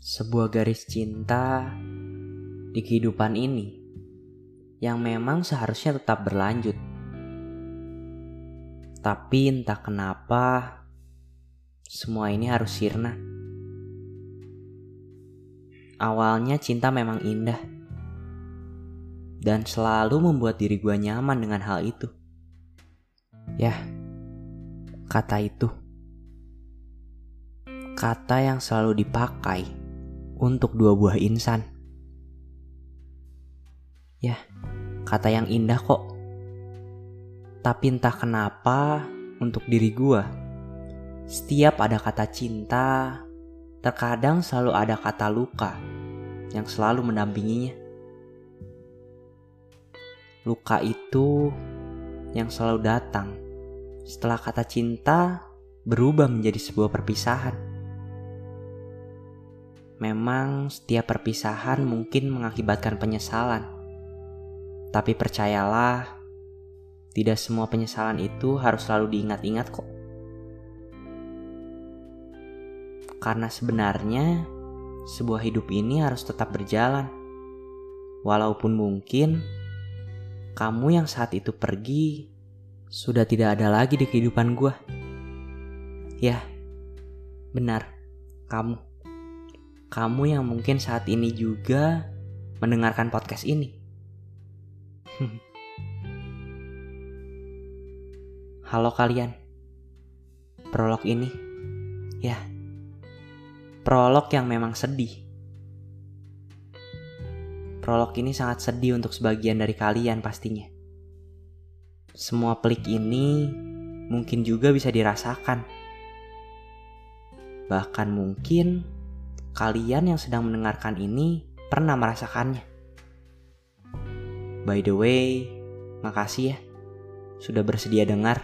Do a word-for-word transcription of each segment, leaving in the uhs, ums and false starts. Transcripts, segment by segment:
sebuah garis cinta di kehidupan ini yang memang seharusnya tetap berlanjut. Tapi entah kenapa semua ini harus sirna. Awalnya cinta memang indah dan selalu membuat diri gue nyaman dengan hal itu. Yah, kata itu. Kata yang selalu dipakai untuk dua buah insan. Yah, kata yang indah kok. Tapi entah kenapa untuk diri gue, setiap ada kata cinta, terkadang selalu ada kata luka yang selalu mendampinginya. Luka itu yang selalu datang setelah kata cinta berubah menjadi sebuah perpisahan. Memang setiap perpisahan mungkin mengakibatkan penyesalan. Tapi percayalah, tidak semua penyesalan itu harus selalu diingat-ingat kok. Karena sebenarnya sebuah hidup ini harus tetap berjalan. Walaupun mungkin kamu yang saat itu pergi sudah tidak ada lagi di kehidupan gue. Ya, benar, kamu. Kamu yang mungkin saat ini juga mendengarkan podcast ini. Halo kalian. Prolog ini, ya, prolog yang memang sedih. Prolog ini sangat sedih untuk sebagian dari kalian pastinya. Semua pelik ini mungkin juga bisa dirasakan. Bahkan mungkin kalian yang sedang mendengarkan ini pernah merasakannya. By the way, makasih ya sudah bersedia dengar.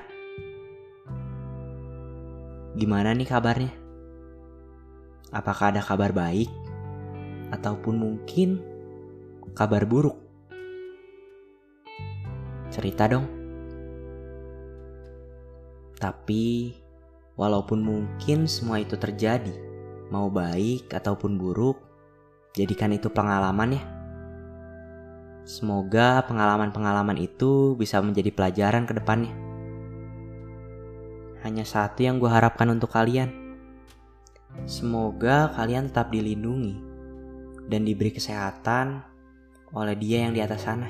Gimana nih kabarnya? Apakah ada kabar baik? Ataupun mungkin kabar buruk? Cerita dong. Tapi walaupun mungkin semua itu terjadi, mau baik ataupun buruk, jadikan itu pengalaman ya. Semoga pengalaman-pengalaman itu bisa menjadi pelajaran ke depannya. Hanya satu yang gue harapkan untuk kalian. Semoga kalian tetap dilindungi dan diberi kesehatan oleh Dia yang di atas sana.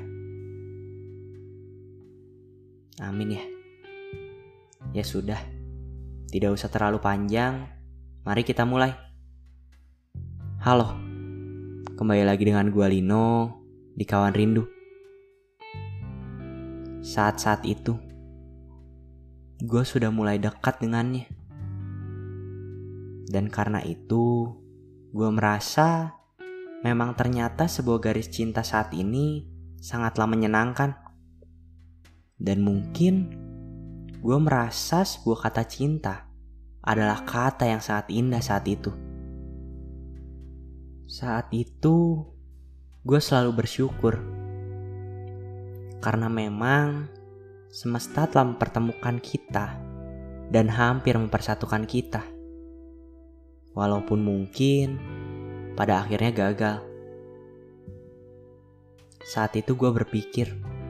Amin ya. Ya sudah, tidak usah terlalu panjang. Mari kita mulai. Halo, kembali lagi dengan gua Lino di Kawan Rindu. Saat-saat itu, gua sudah mulai dekat dengannya. Dan karena itu, gua merasa memang ternyata sebuah garis cinta saat ini sangatlah menyenangkan. Dan mungkin gua merasa sebuah kata cinta adalah kata yang sangat indah saat itu. Saat itu, gue selalu bersyukur. Karena memang semesta telah mempertemukan kita dan hampir mempersatukan kita. Walaupun mungkin pada akhirnya gagal. Saat itu gue berpikir,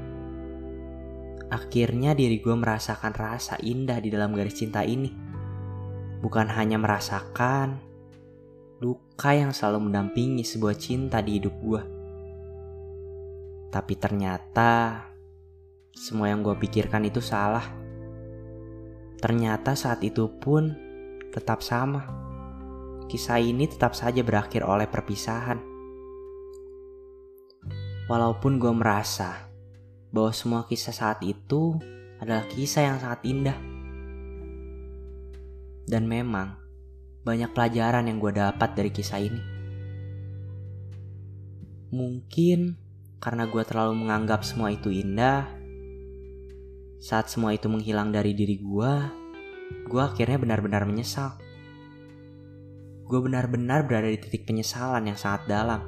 akhirnya diri gue merasakan rasa indah di dalam garis cinta ini. Bukan hanya merasakan luka yang selalu mendampingi sebuah cinta di hidup gue. Tapi ternyata semua yang gue pikirkan itu salah. Ternyata saat itu pun tetap sama. Kisah ini tetap saja berakhir oleh perpisahan. Walaupun gue merasa bahwa semua kisah saat itu adalah kisah yang sangat indah. Dan memang banyak pelajaran yang gue dapat dari kisah ini. Mungkin karena gue terlalu menganggap semua itu indah. Saat semua itu menghilang dari diri gue, gue akhirnya benar-benar menyesal. Gue benar-benar berada di titik penyesalan yang sangat dalam.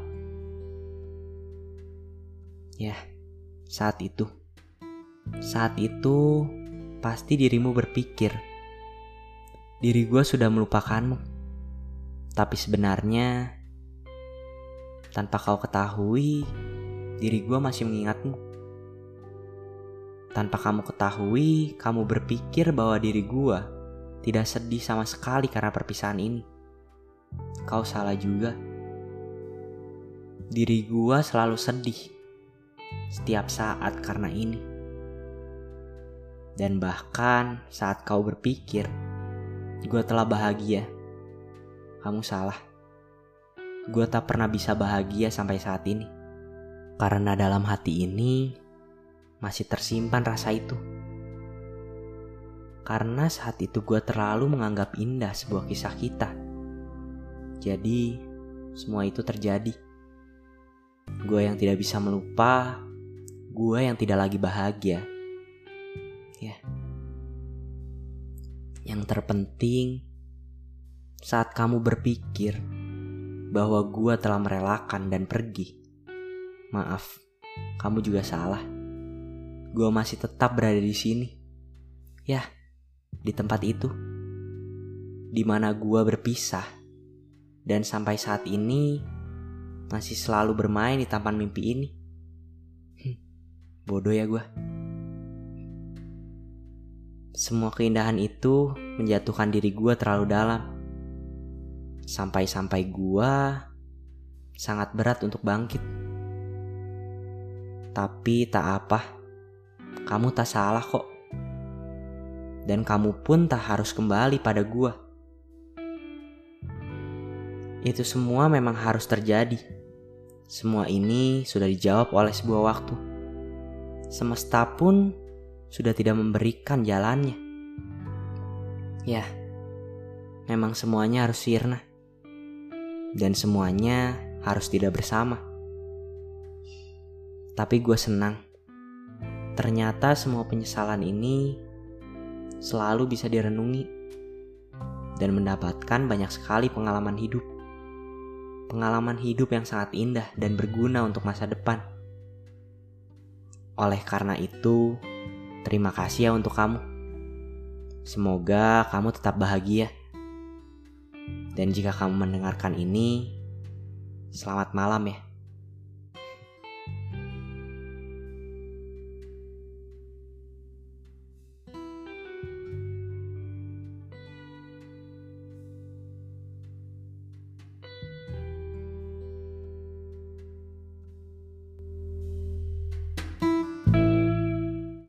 Ya, saat itu. Saat itu pasti dirimu berpikir, diri gue sudah melupakanmu. Tapi sebenarnya Tanpa kau ketahui, diri gue masih mengingatmu. Tanpa kamu ketahui, kamu berpikir bahwa diri gue tidak sedih sama sekali karena perpisahan ini. Kau salah juga. Diri gue selalu sedih setiap saat karena ini. Dan bahkan saat kau berpikir gue telah bahagia, kamu salah. Gue tak pernah bisa bahagia sampai saat ini. Karena dalam hati ini masih tersimpan rasa itu. Karena saat itu gue terlalu menganggap indah sebuah kisah kita. Jadi semua itu terjadi. Gue yang tidak bisa melupa, gue yang tidak lagi bahagia. Ya. Yang terpenting, saat kamu berpikir bahwa gue telah merelakan dan pergi, maaf, kamu juga salah. Gue masih tetap berada di sini. Ya, di tempat itu. Di mana gue berpisah. Dan sampai saat ini masih selalu bermain di taman mimpi ini. Hm, bodoh ya gue. Semua keindahan itu menjatuhkan diri gue terlalu dalam. Sampai-sampai gue sangat berat untuk bangkit. Tapi tak apa, kamu tak salah kok. Dan kamu pun tak harus kembali pada gue. Itu semua memang harus terjadi. Semua ini sudah dijawab oleh sebuah waktu. Semesta pun sudah tidak memberikan jalannya. Ya, memang semuanya harus sirna. Dan semuanya harus tidak bersama. Tapi gue senang. Ternyata semua penyesalan ini selalu bisa direnungi. Dan mendapatkan banyak sekali pengalaman hidup. Pengalaman hidup yang sangat indah dan berguna untuk masa depan. Oleh karena itu, terima kasih ya untuk kamu. Semoga kamu tetap bahagia. Dan jika kamu mendengarkan ini, selamat malam ya.